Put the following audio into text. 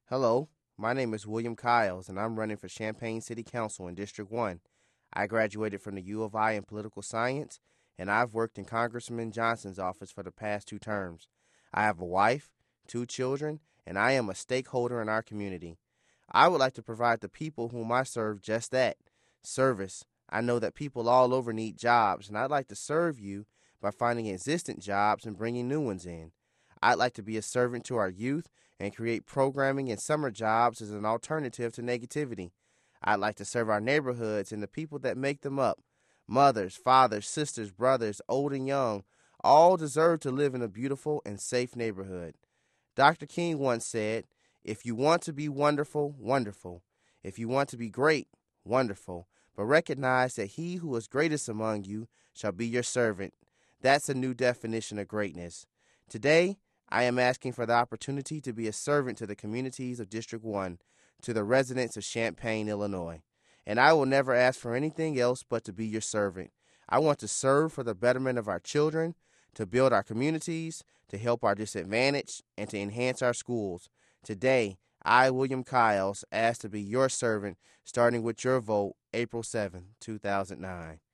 Hello, my name is William Kiles, and I'm running for Champaign City Council in District 1. I graduated from the U of I in political science, and I've worked in Congressman Johnson's office for the past 2 terms. I have a wife, 2 children, and I am a stakeholder in our community. I would like to provide the people whom I serve just that service. I know that people all over need jobs, and I'd like to serve you by finding existing jobs and bringing new ones in. I'd like to be a servant to our youth and create programming and summer jobs as an alternative to negativity. I'd like to serve our neighborhoods and the people that make them up. Mothers, fathers, sisters, brothers, old and young, all deserve to live in a beautiful and safe neighborhood. Dr. King once said, "If you want to be wonderful, wonderful. If you want to be great, wonderful. But recognize that he who is greatest among you shall be your servant." That's a new definition of greatness. Today, I am asking for the opportunity to be a servant to the communities of District 1, to the residents of Champaign, Illinois. And I will never ask for anything else but to be your servant. I want to serve for the betterment of our children, to build our communities, to help our disadvantaged, and to enhance our schools. Today, I, William Kiles, ask to be your servant, starting with your vote April 7, 2009.